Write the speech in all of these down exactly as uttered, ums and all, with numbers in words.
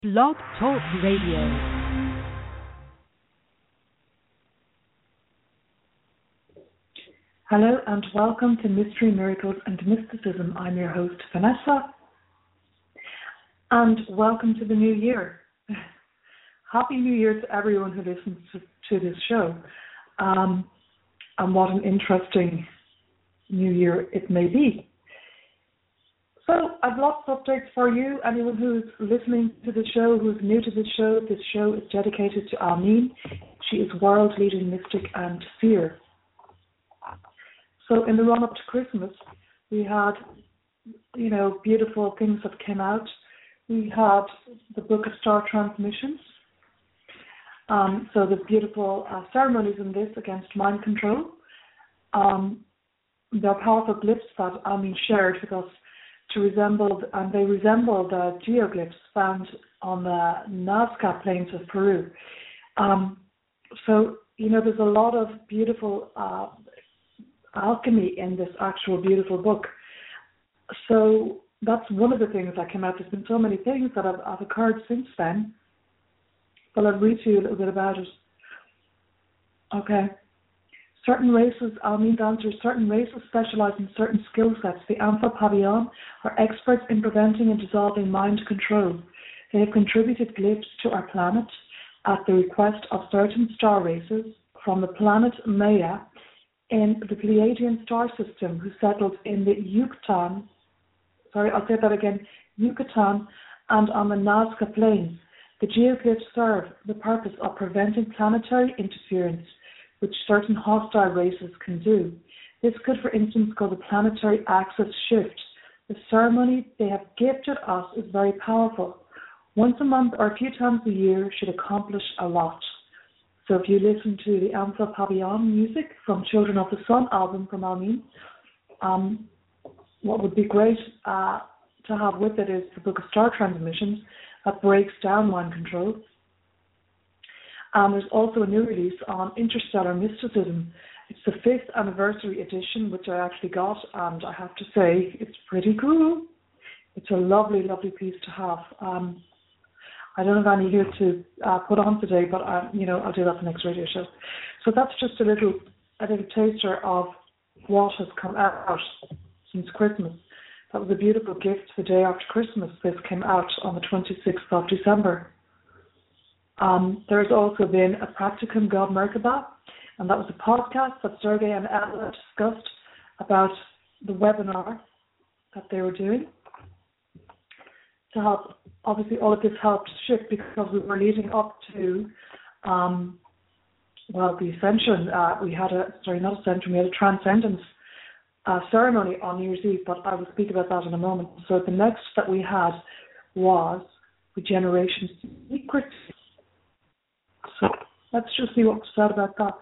Blog Talk Radio. Hello and welcome to Mystery, Miracles and Mysticism. I'm your host, Vanessa. And welcome to the new year. Happy New Year to everyone who listens to, to this show. Um, and what an interesting new year it may be. So I've lots of updates for you. Anyone who's listening to the show, who's new to the show, this show is dedicated to Almeen. She is world-leading mystic and seer. So in the run-up to Christmas, we had, you know, beautiful things that came out. We had the Book of Star Transmissions. Um, so the beautiful uh, ceremonies in this against mind control. Um, they're powerful glyphs that Almeen shared with us to resemble, and they resemble the geoglyphs found on the Nazca Plains of Peru. Um, so, you know, there's a lot of beautiful uh, alchemy in this actual beautiful book. So that's one of the things that came out. There's been so many things that have, have occurred since then. But I'll read to you a little bit about it. Okay. Certain races, Almeen answers, certain races specialize in certain skill sets. The Amphipobion are experts in preventing and dissolving mind control. They have contributed glyphs to our planet at the request of certain star races from the planet Maya in the Pleiadian star system, who settled in the Yucatan, sorry, I'll say that again, Yucatan and on the Nazca Plains. The geoglyphs serve the purpose of preventing planetary interference, which certain hostile races can do. This could, for instance, cause a planetary axis shift. The ceremony they have gifted us is very powerful. Once a month or a few times a year should accomplish a lot. So if you listen to the Amphipobion music from Children of the Sun album from Almeen, um, what would be great uh, to have with it is the Book of Star Transmissions that breaks down mind control. Um, there's also a new release on interstellar mysticism. It's the fifth anniversary edition, which I actually got, and I have to say it's pretty cool. It's a lovely, lovely piece to have. Um, I don't have any here to uh, put on today, but uh, you know, I'll do that the next radio show. So that's just a little, a little taster of what has come out since Christmas. That was a beautiful gift the day after Christmas. This came out on the twenty-sixth of December. Um, there's also been a Practicum God Merkaba, and that was a podcast that Sergey and Ella discussed about the webinar that they were doing to help. Obviously, all of this helped shift because we were leading up to, um, well, the Ascension. Uh, we had a, sorry, not Ascension, we had a Transcendence uh, ceremony on New Year's Eve, but I will speak about that in a moment. So the next that we had was Regeneration Secrets. So let's just see what was said about that.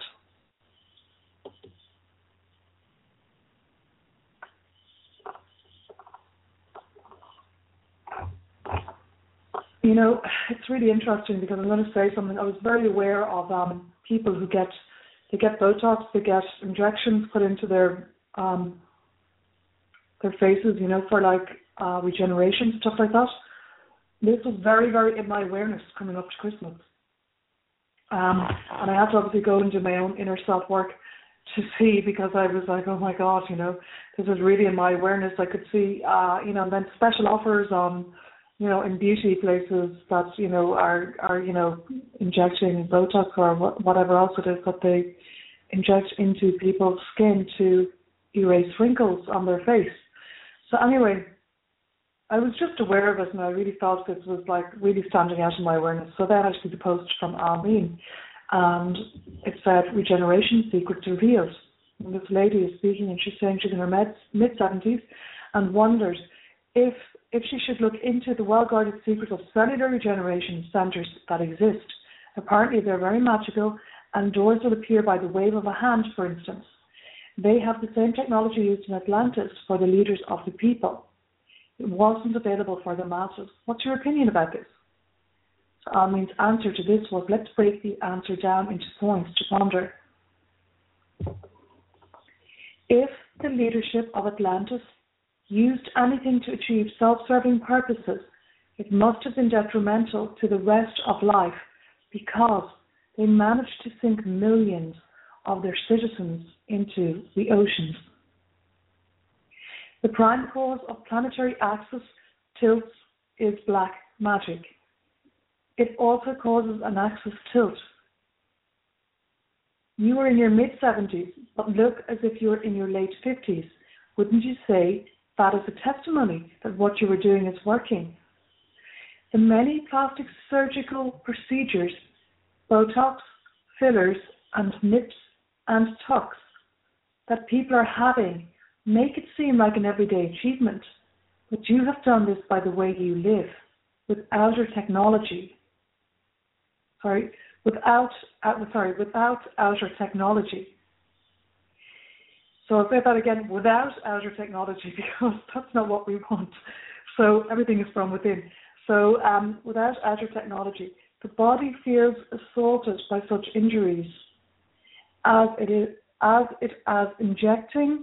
You know, it's really interesting because I'm going to say something. I was very aware of um, people who get they get Botox, they get injections put into their um, their faces, you know, for like uh, regeneration, stuff like that. This was very, very in my awareness coming up to Christmas. Um, and I had to obviously go and do my own inner self-work to see, because I was like, oh my God, you know, this was really in my awareness. I could see, uh, you know, and then special offers on, you know, in beauty places that, you know, are, are you know, injecting Botox or wh- whatever else it is that they inject into people's skin to erase wrinkles on their face. So anyway, I was just aware of it, and I really felt this was like really standing out in my awareness. So then actually the post from Almeen, and it said Regeneration Secrets Revealed. And this lady is speaking, and she's saying she's in her mid seventies and wonders if if she should look into the well-guarded secrets of cellular regeneration centers that exist. Apparently they're very magical, and doors will appear by the wave of a hand, for instance. They have the same technology used in Atlantis for the leaders of the people. It wasn't available for the masses. What's your opinion about this? So Almeen's answer to this was, let's break the answer down into points to ponder. If the leadership of Atlantis used anything to achieve self-serving purposes, It must have been detrimental to the rest of life because they managed to sink millions of their citizens into the oceans. The prime cause of planetary axis tilts is black magic. It also causes an axis tilt. You are in your mid-seventies, but look as if you're in your late fifties. Wouldn't you say that is a testimony that what you were doing is working? The many plastic surgical procedures, Botox, fillers, and nips and tucks that people are having make it seem like an everyday achievement, but you have done this by the way you live, without outer technology. Sorry, without, uh, sorry, without outer technology. So I'll say that again, without outer technology, because that's not what we want. So everything is from within. So um, without outer technology, the body feels assaulted by such injuries as it is, as it as injecting.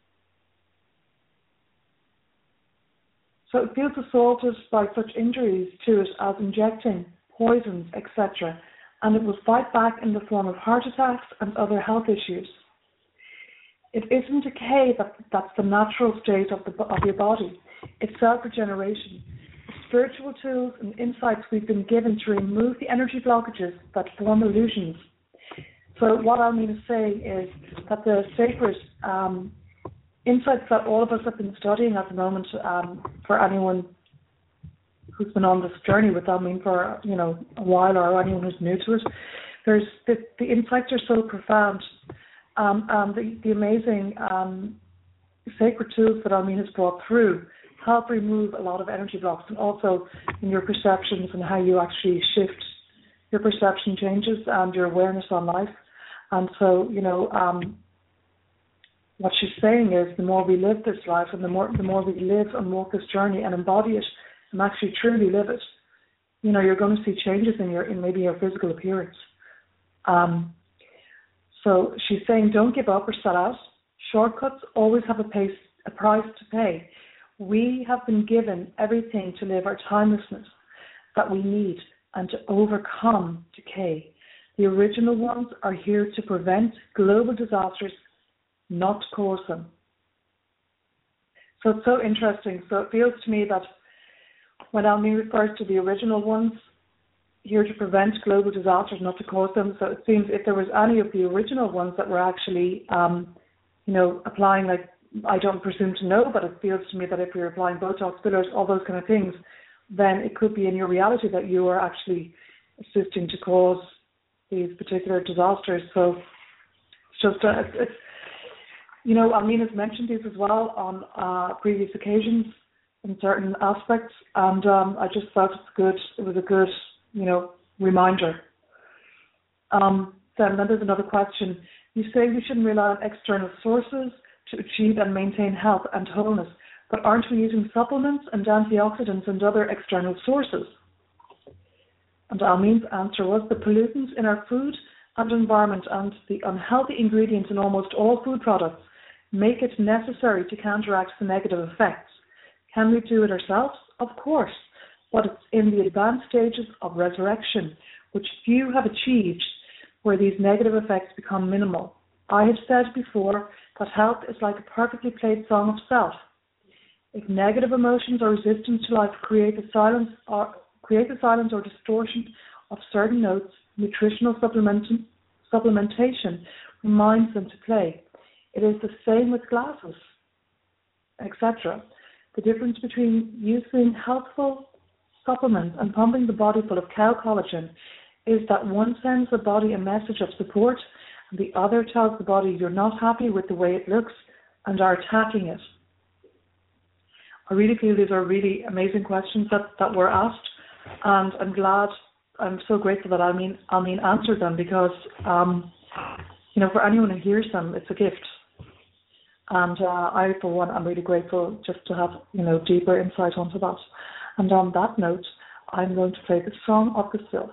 So it feels assaulted by such injuries to it as injecting poisons, et cetera, and it will fight back in the form of heart attacks and other health issues. It isn't decay that that's the natural state of the of your body. It's self-regeneration. The spiritual tools and insights we've been given to remove the energy blockages that form illusions. So what I mean to say is that the sacred um, insights that all of us have been studying at the moment, um, for anyone who's been on this journey with I mean for you know a while, or anyone who's new to it, there's the, the insights are so profound. Um, um, the, the amazing um, sacred tools that Almin has brought through help remove a lot of energy blocks, and also in your perceptions and how you actually shift your perception changes and your awareness on life. And so, you know, um, what she's saying is the more we live this life and the more the more we live and walk this journey and embody it and actually truly live it, you know, you're going to see changes in your in maybe your physical appearance. Um, So she's saying don't give up or set out. Shortcuts always have a, pace, a price to pay. We have been given everything to live our timelessness that we need and to overcome decay. The original ones are here to prevent global disasters, not to cause them. So it's so interesting. So it feels to me that when Almi refers to the original ones, here to prevent global disasters, not to cause them. So it seems if there was any of the original ones that were actually, um, you know, applying, like, I don't presume to know, but it feels to me that if you're applying Botox, fillers, all those kind of things, then it could be in your reality that you are actually assisting to cause these particular disasters. So it's just, uh, it's, it's, you know, Almina's mentioned these as well on uh, previous occasions in certain aspects, and um, I just felt it's good. It was a good, you know, reminder. Um, then, then there's another question. You say we shouldn't rely on external sources to achieve and maintain health and wholeness, but aren't we using supplements and antioxidants and other external sources? And Almin's answer was the pollutants in our food and environment and the unhealthy ingredients in almost all food products make it necessary to counteract the negative effects. Can we do it ourselves? Of course. But it's in the advanced stages of resurrection, which few have achieved, where these negative effects become minimal. I have said before that health is like a perfectly played song of self. If negative emotions or resistance to life create the silence or create the silence or distortion of certain notes, nutritional supplement, supplementation reminds them to play. It is the same with glasses, et cetera. The difference between using healthful supplements and pumping the body full of cow collagen is that one sends the body a message of support and the other tells the body you're not happy with the way it looks and are attacking it. I really feel these are really amazing questions that, that were asked, and I'm glad, I'm so grateful that Almin, Almin answered them, because um, you know, for anyone who hears them, it's a gift. And uh, I, for one, I'm really grateful just to have, you know, deeper insight onto that. And on that note, I'm going to play the Song of the Sylph.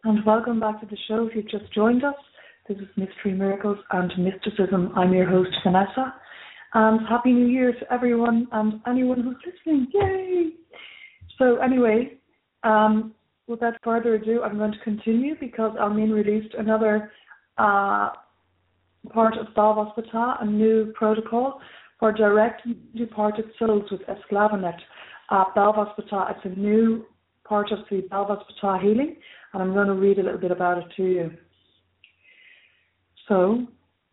and welcome back to the show. If you've just joined us, this is Mystery, Miracles and Mysticism. I'm your host, Vanessa, and Happy New Year to everyone and anyone who's listening. Yay! So anyway, um, without further ado, I'm going to continue because Almin released another uh, part of Balvas Bata, a new protocol for direct departed souls with Esclavinet. Uh, Balvas Bata, it's a new part of the Balvas Bata healing, and I'm going to read a little bit about it to you. So,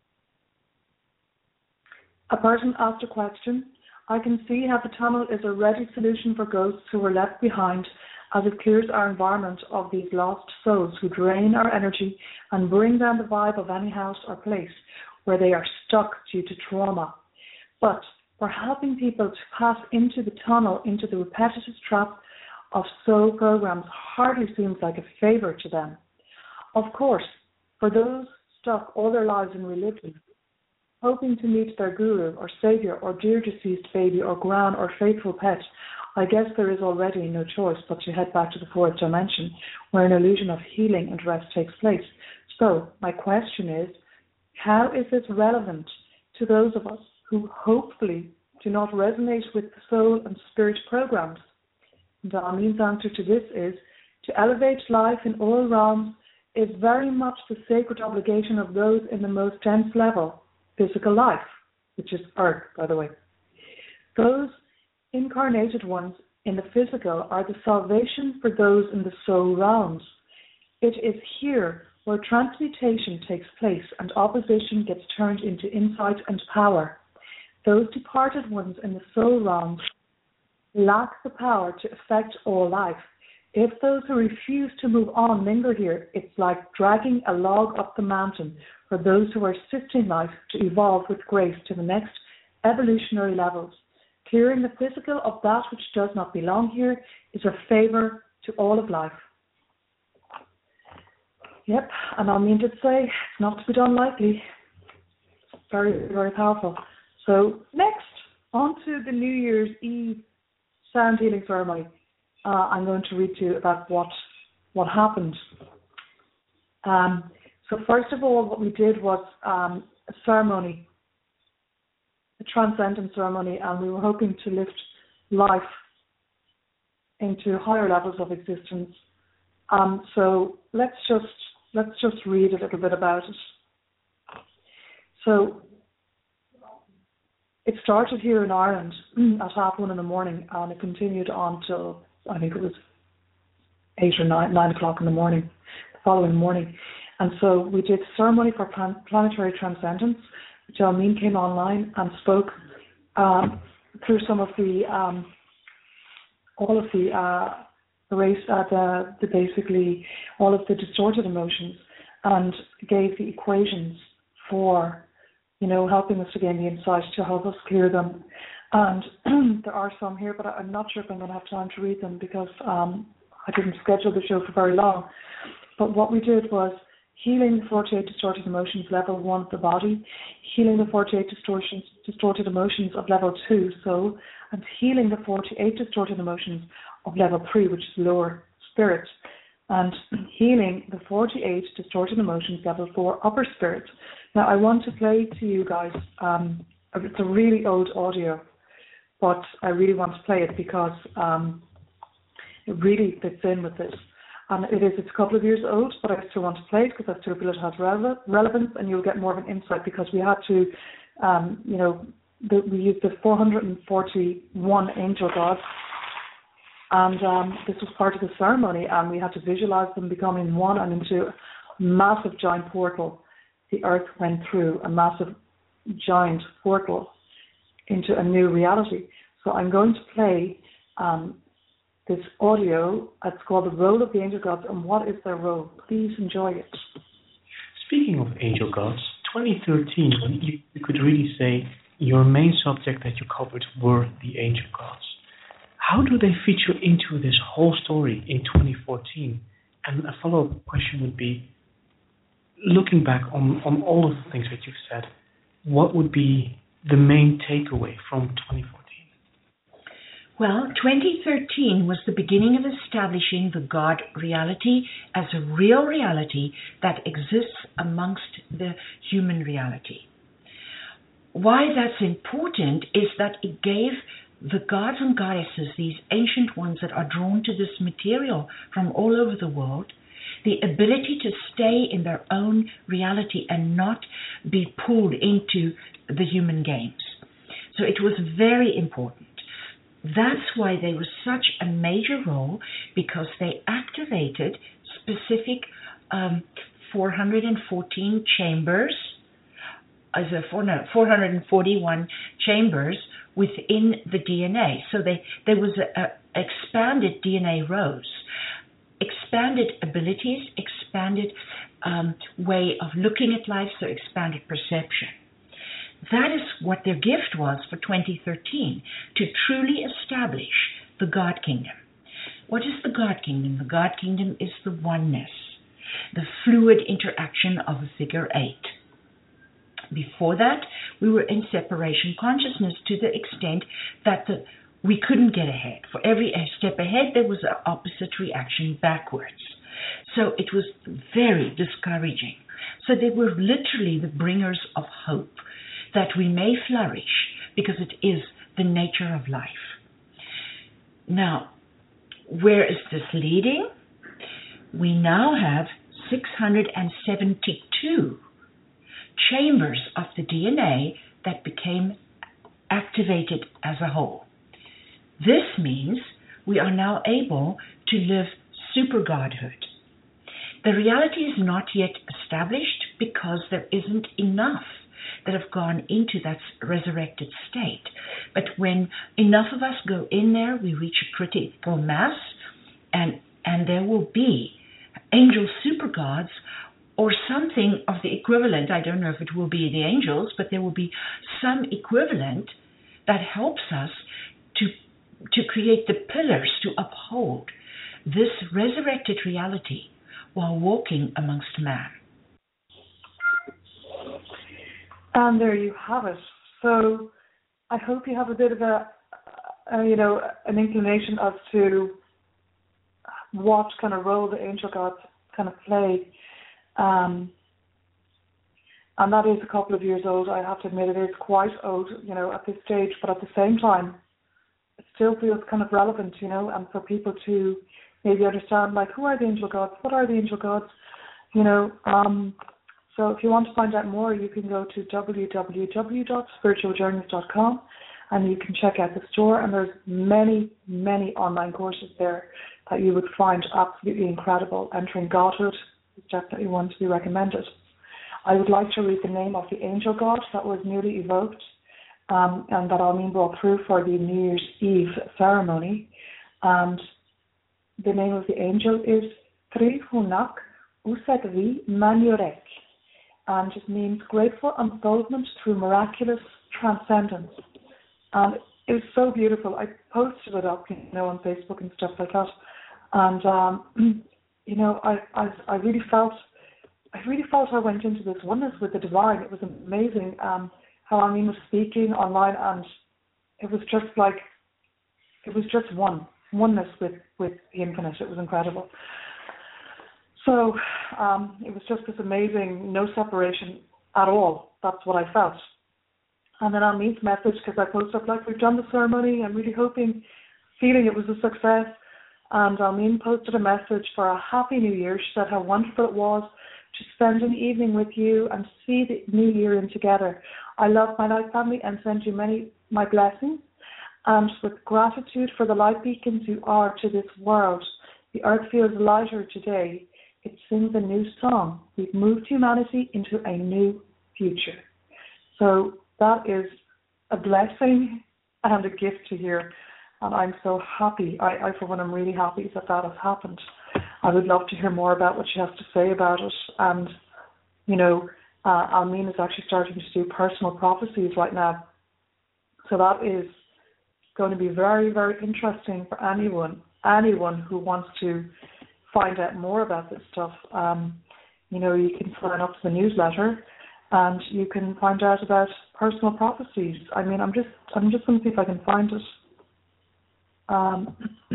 a person asked a question. I can see how the tunnel is a ready solution for ghosts who were left behind, as it clears our environment of these lost souls who drain our energy and bring down the vibe of any house or place where they are stuck due to trauma. But for helping people to pass into the tunnel, into the repetitive trap of soul programs, hardly seems like a favor to them. Of course, for those stuck all their lives in religion, hoping to meet their guru or savior or dear deceased baby or gran or faithful pet, I guess there is already no choice but to head back to the fourth dimension, where an illusion of healing and rest takes place. So, my question is, how is this relevant to those of us who hopefully do not resonate with the soul and spirit programs? And Amin's answer to this is, to elevate life in all realms is very much the sacred obligation of those in the most dense level, physical life, which is Earth, by the way. Those incarnated ones in the physical are the salvation for those in the soul realms. It is here where transmutation takes place and opposition gets turned into insight and power. Those departed ones in the soul realms lack the power to affect all life. If those who refuse to move on linger here, it's like dragging a log up the mountain for those who are assisting life to evolve with grace to the next evolutionary levels. Clearing the physical of that which does not belong here is a favor to all of life. Yep, and I mean to say, it's not to be done lightly. Very, very powerful. So next, on to the New Year's Eve sound healing ceremony. Uh, I'm going to read to you about what what happened. Um, so first of all, what we did was um, a ceremony, a transcendent ceremony, and we were hoping to lift life into higher levels of existence. Um, so let's just let's just read a little bit about it. So it started here in Ireland at half one in the morning, and it continued on till I think it was eight or nine, nine o'clock in the morning, the following morning. And so we did ceremony for plan- planetary transcendence. Jalmeen came online and spoke um, through some of the, um, all of the, uh, the race, uh, the, the basically all of the distorted emotions, and gave the equations for, you know, helping us to gain the insight to help us clear them. And there are some here, but I'm not sure if I'm going to have time to read them because um, I didn't schedule the show for very long. But what we did was healing the forty-eight distorted emotions, level one of the body, healing the forty-eight distortions, distorted emotions of level two, soul, and healing the forty-eight distorted emotions of level three, which is lower spirit, and healing the forty-eight distorted emotions, level four, upper spirit. Now, I want to play to you guys, um, it's a really old audio, but I really want to play it because um, it really fits in with this. And it is, it's a couple of years old, but I still want to play it because I still feel it has rele- relevance, and you'll get more of an insight because we had to, um, you know, the, we used the four hundred forty-one angel gods, and um, this was part of the ceremony, and we had to visualize them becoming one and into a massive giant portal. The earth went through a massive giant portal into a new reality. So I'm going to play um, this audio. It's called The Role of the Angel Gods and What is Their Role. Please enjoy it. Speaking of angel gods, twenty thirteen, you, you could really say your main subject that you covered were the angel gods. How do they feature into this whole story in twenty fourteen? And a follow-up question would be, looking back on, on all of the things that you've said, what would be the main takeaway from twenty fourteen? Well, twenty thirteen was the beginning of establishing the God reality as a real reality that exists amongst the human reality. Why that's important is that it gave the gods and goddesses, these ancient ones that are drawn to this material from all over the world, the ability to stay in their own reality and not be pulled into the human games. So it was very important. That's why they were such a major role, because they activated specific um, four hundred fourteen chambers, as a four, no, four hundred forty-one chambers within the D N A. So they, there was an expanded D N A rows, expanded abilities, expanded um, way of looking at life, so expanded perception. That is what their gift was for twenty thirteen, to truly establish the God Kingdom. What is the God Kingdom? The God Kingdom is the oneness, the fluid interaction of a figure eight. Before that, we were in separation consciousness to the extent that the, we couldn't get ahead. For every step ahead, there was an opposite reaction backwards. So it was very discouraging. So they were literally the bringers of hope, that we may flourish, because it is the nature of life. Now, where is this leading? We now have six hundred seventy-two chambers of the D N A that became activated as a whole. This means we are now able to live super godhood. The reality is not yet established because there isn't enough that have gone into that resurrected state. But when enough of us go in there, we reach a critical mass, and and there will be angel super gods, or something of the equivalent. I don't know if it will be the angels, but there will be some equivalent that helps us to to create the pillars to uphold this resurrected reality while walking amongst man. And there you have it. So I hope you have a bit of a, a you know, an inclination as to what kind of role the angel gods kind of play. Um, and that is a couple of years old. I have to admit, it is quite old, you know, at this stage. But at the same time, it still feels kind of relevant, you know, and for people to maybe understand, like, who are the angel gods? What are the angel gods? You know, um, so if you want to find out more, you can go to w w w dot spiritual journeys dot com and you can check out the store. And there's many, many online courses there that you would find absolutely incredible. Entering Godhood is definitely one to be recommended. I would like to read the name of the angel god that was newly evoked um, and that Almeen brought through for the New Year's Eve ceremony. And the name of the angel is Trihunak Usadvi Manurek, and it means grateful unfoldment through miraculous transcendence. And it was so beautiful. I posted it up, you know, on Facebook and stuff like that. And um, you know, I, I I really felt I really felt I went into this oneness with the divine. It was amazing um, how Almeen was speaking online, and it was just like it was just one oneness with, with the infinite. It was incredible. So um, it was just this amazing, no separation at all. That's what I felt. And then Almeen's message, because I posted up, like, we've done the ceremony, I'm really hoping, feeling it was a success. And Almeen posted a message for a happy new year. She said how wonderful it was to spend an evening with you and see the new year in together. I love my life family and send you many my blessings. And with gratitude for the light beacons you are to this world, the earth feels lighter today. It sings a new song. We've moved humanity into a new future. So that is a blessing and a gift to hear. And I'm so happy. I, I for one, am really happy that that has happened. I would love to hear more about what she has to say about it. And, you know, uh, Almeen is actually starting to do personal prophecies right now. So that is going to be very, very interesting for anyone, anyone who wants to find out more about this stuff. Um, you know, you can sign up to the newsletter and you can find out about personal prophecies. I mean, I'm just, I'm just going to see if I can find it. Um,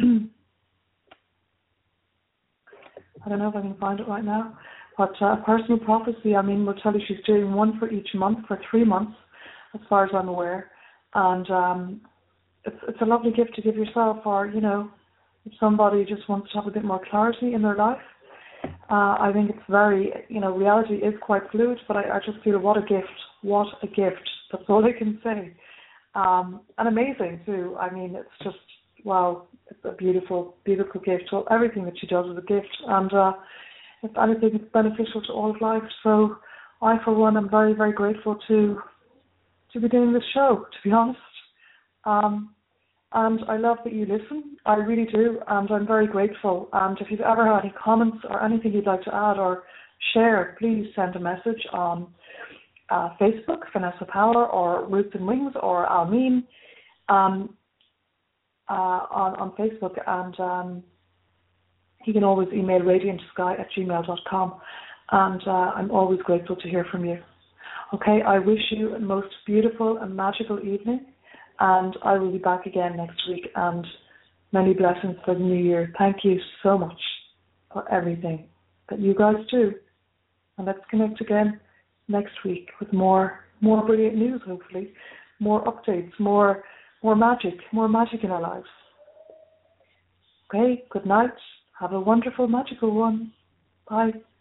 I don't know if I can find it right now, but uh, personal prophecy, I mean, will tell you she's doing one for each month for three months, as far as I'm aware. And um, it's it's a lovely gift to give yourself, or, you know, if somebody just wants to have a bit more clarity in their life. Uh, I think it's very, you know, reality is quite fluid, but I, I just feel what a gift, what a gift. That's all I can say. Um, and amazing too. I mean, it's just, wow, it's a beautiful, beautiful gift. Well, everything that she does is a gift. And uh, if anything, it's beneficial to all of life. So I, for one, am very, very grateful to to be doing this show, to be honest. Um, and I love that you listen. I really do. And I'm very grateful. And if you've ever had any comments or anything you'd like to add or share, please send a message on uh, Facebook, Vanessa Power, or Roots and Wings, or Almeen um, uh, on, on Facebook. And um, you can always email radiantsky at gmail dot com. And uh, I'm always grateful to hear from you. Okay, I wish you a most beautiful and magical evening. And I will be back again next week. And many blessings for the new year. Thank you so much for everything that you guys do. And let's connect again next week with more more brilliant news, hopefully. More updates, more more magic, more magic in our lives. Okay, good night. Have a wonderful, magical one. Bye.